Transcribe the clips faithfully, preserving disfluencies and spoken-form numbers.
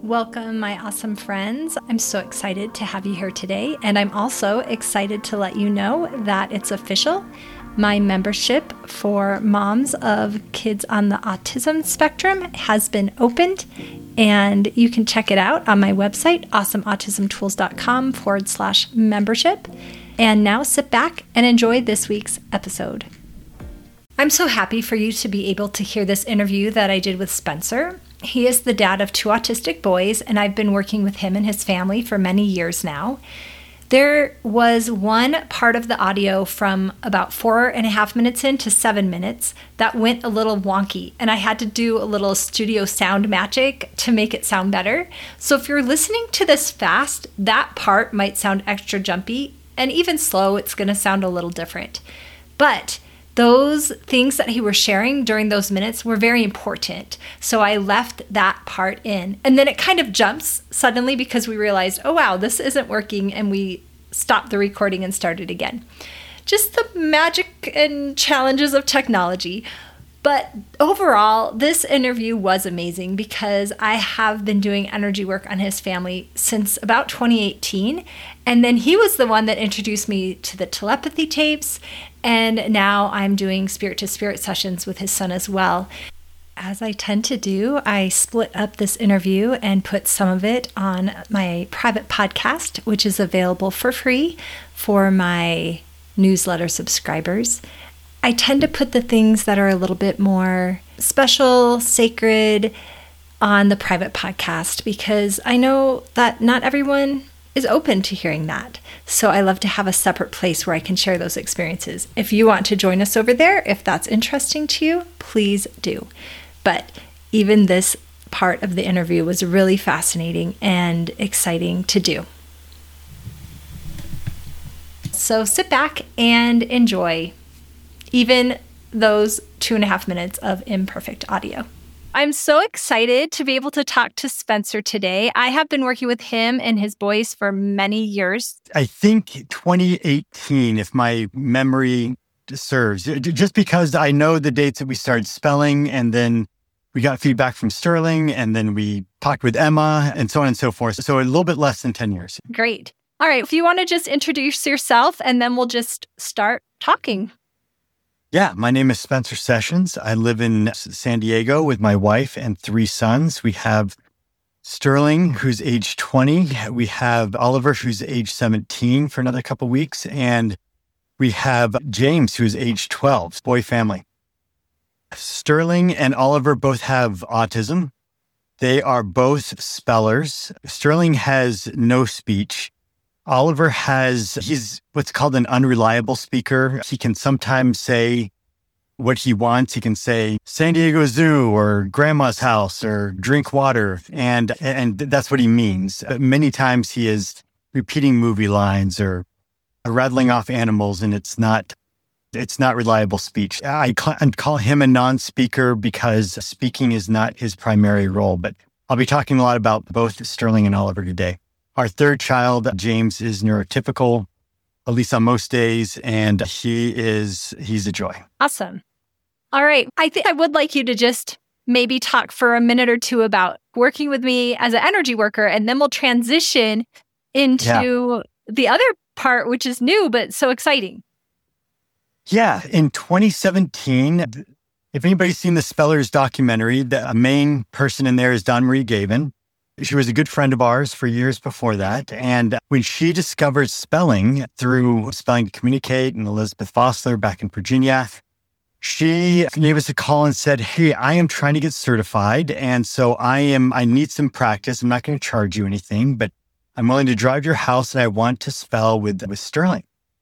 Welcome, my awesome friends. I'm so excited to have you here today. And I'm also excited to let you know that it's official. My membership for moms of kids on the autism spectrum has been opened, and you can check it out on my website, awesomeautismtools.com forward slash membership. And now sit back and enjoy this week's episode. I'm so happy for you to be able to hear this interview that I did with Spencer. He is the dad of two autistic boys, and I've been working with him and his family for many years now. There was one part of the audio from about four and a half minutes in to seven minutes that went a little wonky, and I had to do a little studio sound magic to make it sound better. So if you're listening to this fast, that part might sound extra jumpy, and even slow, it's going to sound a little different. But those things that he was sharing during those minutes were very important. So I left that part in. And then it kind of jumps suddenly because we realized, oh, wow, this isn't working. And we stopped the recording and started again. Just the magic and challenges of technology. But overall, this interview was amazing because I have been doing energy work on his family since about twenty eighteen. And then he was the one that introduced me to the telepathy tapes. And now I'm doing spirit to spirit sessions with his son as well. As I tend to do, I split up this interview and put some of it on my private podcast, which is available for free for my newsletter subscribers. I tend to put the things that are a little bit more special, sacred on the private podcast because I know that not everyone is open to hearing that. So I love to have a separate place where I can share those experiences. If you want to join us over there, if that's interesting to you, please do. But even this part of the interview was really fascinating and exciting to do. So sit back and enjoy even those two and a half minutes of imperfect audio. I'm so excited to be able to talk to Spencer today. I have been working with him and his boys for many years. I think twenty eighteen, if my memory serves, just because I know the dates that we started spelling, and then we got feedback from Sterling, and then we talked with Emma, and so on and so forth. So a little bit less than ten years. Great. All right. If you want to just introduce yourself, and then we'll just start talking. Yeah, my name is Spencer Sessions. I live in San Diego with my wife and three sons. We have Sterling, who's age twenty. We have Oliver, who's age seventeen for another couple of weeks. And we have James, who's age twelve, boy family. Sterling and Oliver both have autism. They are both spellers. Sterling has no speech. Oliver has, he's what's called an unreliable speaker. He can sometimes say what he wants. He can say San Diego Zoo or grandma's house or drink water. And, and that's what he means. But many times he is repeating movie lines or rattling off animals, and it's not, it's not reliable speech. I call, I call him a non-speaker because speaking is not his primary role. But I'll be talking a lot about both Sterling and Oliver today. Our third child, James, is neurotypical, at least on most days, and he is, he's a joy. Awesome. All right. I think I would like you to just maybe talk for a minute or two about working with me as an energy worker, and then we'll transition into yeah. the other part, which is new, but so exciting. Yeah. In twenty seventeen, if anybody's seen the Spellers documentary, the main person in there is Dawn Marie Gavin. She was a good friend of ours for years before that. And when she discovered spelling through Spelling to Communicate and Elizabeth Fossler back in Virginia, she gave us a call and said, hey, I am trying to get certified. And so I am, I need some practice. I'm not going to charge you anything, but I'm willing to drive to your house and I want to spell with, with Sterling.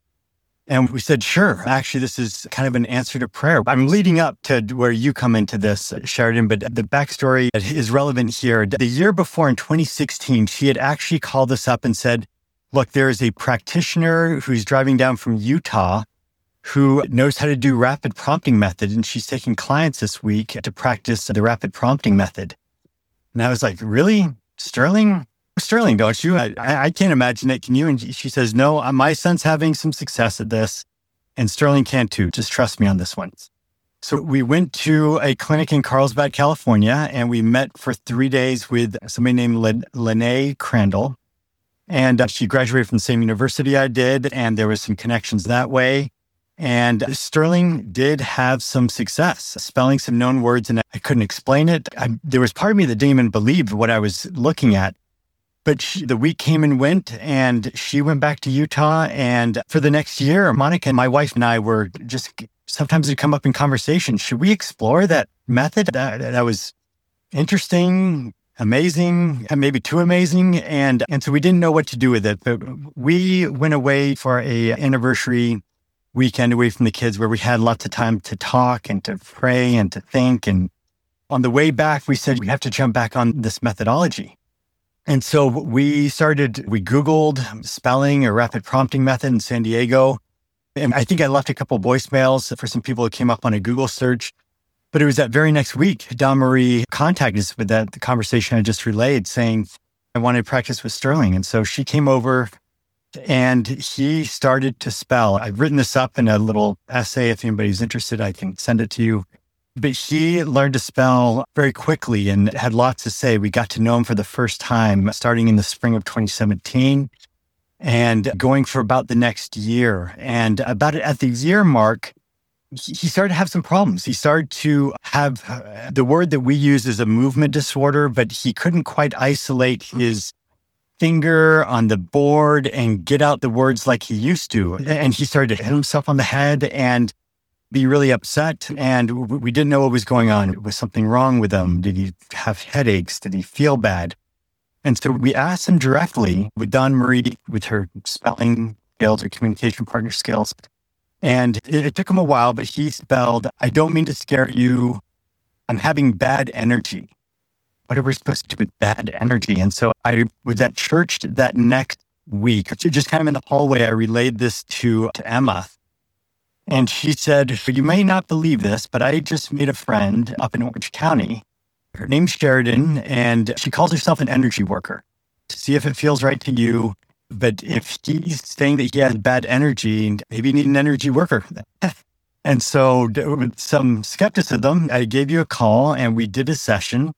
And we said, sure. Actually, this is kind of an answer to prayer. I'm leading up to where you come into this, Sheridan, but the backstory is relevant here. The year before, in twenty sixteen, she had actually called us up and said, look, there is a practitioner who's driving down from Utah who knows how to do rapid prompting method, and she's taking clients this week to practice the rapid prompting method. And I was like, really? Sterling? Sterling, don't you? I, I can't imagine it. Can you? And she says, no, my son's having some success at this, and Sterling can too. Just trust me on this one. So we went to a clinic in Carlsbad, California, and we met for three days with somebody named Len- Lene Crandall. And uh, she graduated from the same university I did, and there was some connections that way. And Sterling did have some success spelling some known words, and I couldn't explain it. I, there was part of me that didn't even believe what I was looking at. But she, the week came and went, and she went back to Utah. And for the next year, Monica, my wife, and I were just, sometimes it'd come up in conversation. Should we explore that method? That, that was interesting, amazing, and maybe too amazing. And, and so we didn't know what to do with it. But we went away for a anniversary weekend away from the kids where we had lots of time to talk and to pray and to think. And on the way back, we said, we have to jump back on this methodology. And so we started, we Googled spelling or rapid prompting method in San Diego. And I think I left a couple of voicemails for some people who came up on a Google search. But it was that very next week, Dawn Marie contacted us with that the conversation I just relayed, saying, I wanted to practice with Sterling. And so she came over and he started to spell. I've written this up in a little essay. If anybody's interested, I can send it to you. But he learned to spell very quickly and had lots to say. We got to know him for the first time starting in the spring of twenty seventeen and going for about the next year. And about at the year mark, he started to have some problems. He started to have uh, the word that we use as a movement disorder, but he couldn't quite isolate his finger on the board and get out the words like he used to. And he started to hit himself on the head and be really upset. And we didn't know what was going on. Was something wrong with him? Did he have headaches? Did he feel bad? And so we asked him directly with Dawn Marie, with her spelling skills or communication partner skills. And it, it took him a while, but he spelled, I don't mean to scare you. I'm having bad energy. What are we supposed to do with bad energy? And so I was at church that next week, just kind of in the hallway, I relayed this to, to Emma. And she said, you may not believe this, but I just made a friend up in Orange County. Her name's Sheridan, and she calls herself an energy worker. To see if it feels right to you. But if he's saying that he has bad energy, maybe you need an energy worker. And so with some skepticism, I gave you a call and we did a session.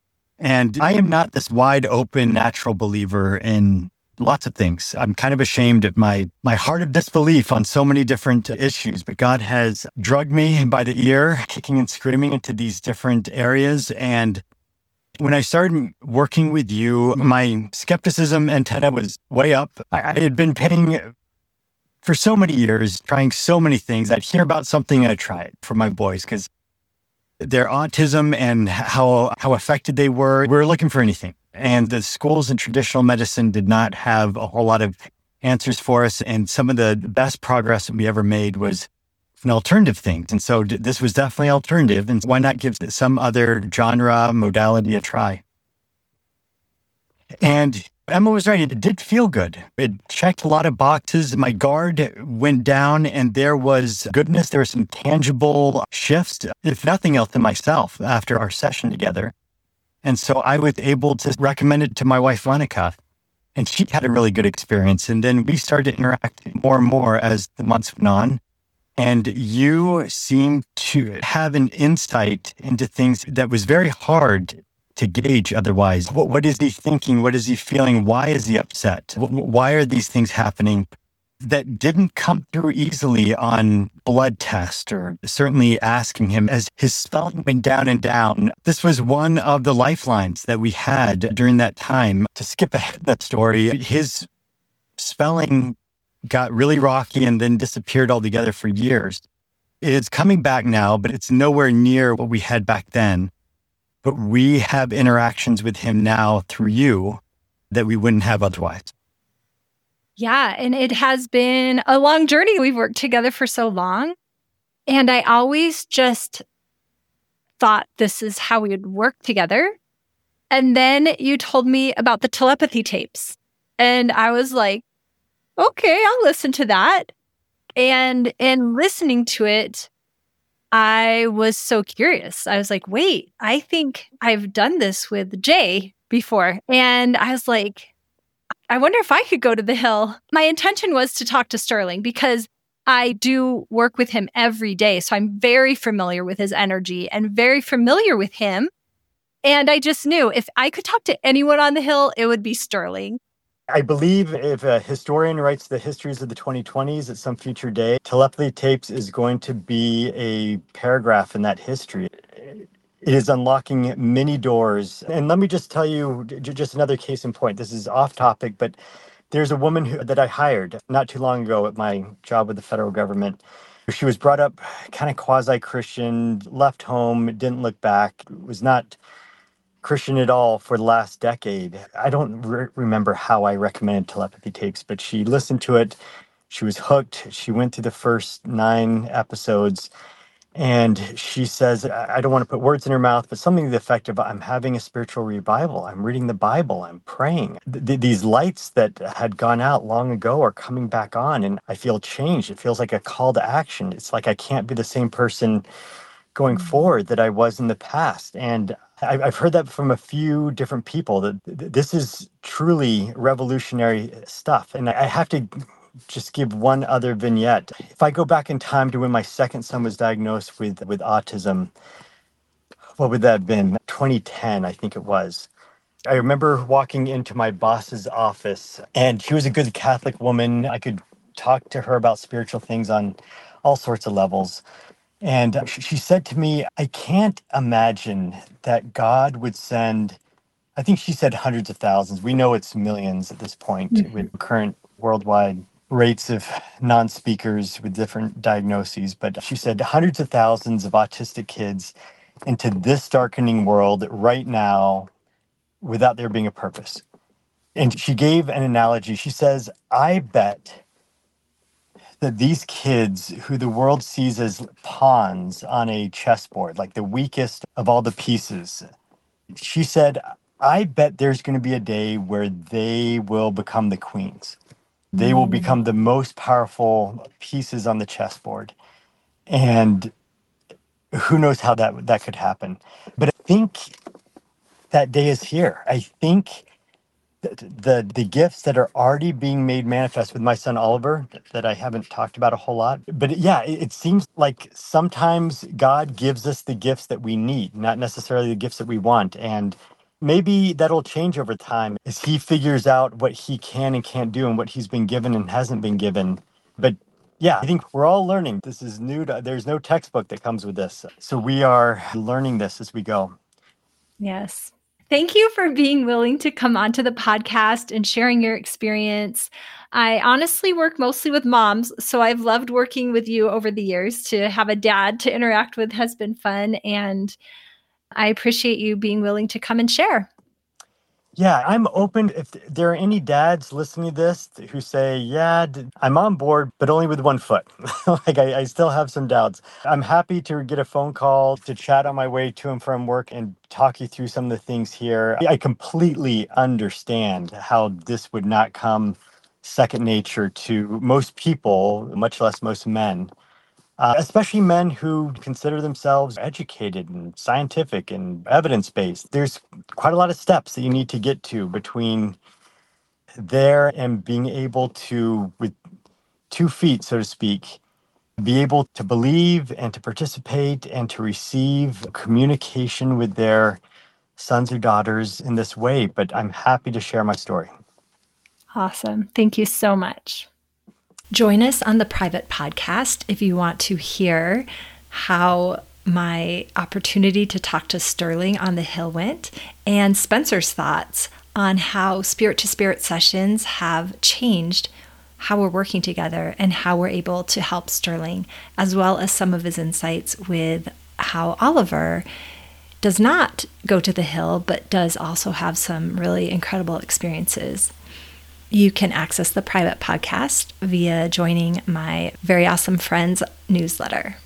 And I am not this wide open natural believer in lots of things. I'm kind of ashamed of my, my heart of disbelief on so many different issues, but God has drugged me by the ear, kicking and screaming into these different areas. And when I started working with you, my skepticism antenna was way up. I, I had been paying for so many years, trying so many things. I'd hear about something and I'd try it for my boys because their autism and how, how affected they were, we were looking for anything. And the schools in traditional medicine did not have a whole lot of answers for us. And some of the best progress that we ever made was an alternative thing. And so d- this was definitely alternative. And why not give some other genre, modality a try? And Emma was right. It did feel good. It checked a lot of boxes. My guard went down and there was goodness. There were some tangible shifts, if nothing else, in myself after our session together. And so I was able to recommend it to my wife, Monica, and she had a really good experience. And then we started to interact more and more as the months went on. And you seemed to have an insight into things that was very hard to gauge otherwise. What, what is he thinking? What is he feeling? Why is he upset? Why are these things happening? That didn't come through easily on blood test or certainly asking him as his spelling went down and down. This was one of the lifelines that we had during that time. To skip ahead that story, his spelling got really rocky and then disappeared altogether for years. It's coming back now, but it's nowhere near what we had back then. But we have interactions with him now through you that we wouldn't have otherwise. Yeah, and it has been a long journey. We've worked together for so long. And I always just thought this is how we would work together. And then you told me about the telepathy tapes. And I was like, okay, I'll listen to that. And in listening to it, I was so curious. I was like, wait, I think I've done this with Jay before. And I was like, I wonder if I could go to the Hill. My intention was to talk to Sterling because I do work with him every day. So I'm very familiar with his energy and very familiar with him. And I just knew if I could talk to anyone on the Hill, it would be Sterling. I believe if a historian writes the histories of the twenty twenties at some future day, Telepathy Tapes is going to be a paragraph in that history. It is unlocking many doors. And let me just tell you j- just another case in point. This is off topic, but there's a woman who, that I hired not too long ago at my job with the federal government. She was brought up kind of quasi-Christian, left home, didn't look back, was not Christian at all for the last decade. I don't re- remember how I recommended Telepathy Tapes, but she listened to it. She was hooked. She went through the first nine episodes. And she says, I I don't want to put words in her mouth, but something to the effect of, I'm having a spiritual revival. I'm reading the Bible. I'm praying. Th- these lights that had gone out long ago are coming back on, and I feel changed. It feels like a call to action. It's like I can't be the same person going forward that I was in the past. And I- I've heard that from a few different people, that th- this is truly revolutionary stuff. And I I have to just give one other vignette. If I go back in time to when my second son was diagnosed with, with autism, what would that have been? twenty ten, I think it was. I remember walking into my boss's office, and she was a good Catholic woman. I could talk to her about spiritual things on all sorts of levels. And sh- she said to me, I can't imagine that God would send, I think she said hundreds of thousands. We know it's millions at this point Mhm. with current worldwide rates of non-speakers with different diagnoses. But she said hundreds of thousands of autistic kids into this darkening world right now without there being a purpose. And she gave an analogy. She says, I bet that these kids who the world sees as pawns on a chessboard, like the weakest of all the pieces, she said, I bet there's going to be a day where they will become the queens. They will become the most powerful pieces on the chessboard. And who knows how that that could happen. But I think that day is here. I think the the gifts that are already being made manifest with my son Oliver that I haven't talked about a whole lot. But yeah, it, it seems like sometimes God gives us the gifts that we need, not necessarily the gifts that we want. And maybe that'll change over time as he figures out what he can and can't do and what he's been given and hasn't been given. But yeah, I think we're all learning. This is new. To, there's no textbook that comes with this. So we are learning this as we go. Yes. Thank you for being willing to come onto the podcast and sharing your experience. I honestly work mostly with moms, so I've loved working with you over the years. To have a dad to interact with has been fun, and I appreciate you being willing to come and share. Yeah, I'm open. If there are any dads listening to this who say, yeah, d- I'm on board, but only with one foot. Like I, I still have some doubts. I'm happy to get a phone call to chat on my way to and from work and talk you through some of the things here. I completely understand how this would not come second nature to most people, much less most men. Uh, especially men who consider themselves educated and scientific and evidence-based. There's quite a lot of steps that you need to get to between there and being able to, with two feet, so to speak, be able to believe and to participate and to receive communication with their sons or daughters in this way. But I'm happy to share my story. Awesome. Thank you so much. Join us on the private podcast if you want to hear how my opportunity to talk to Sterling on the Hill went, and Spencer's thoughts on how Spirit to Spirit sessions have changed how we're working together and how we're able to help Sterling, as well as some of his insights with how Oliver does not go to the Hill, but does also have some really incredible experiences. You can access the private podcast via joining my Very Awesome Friends newsletter.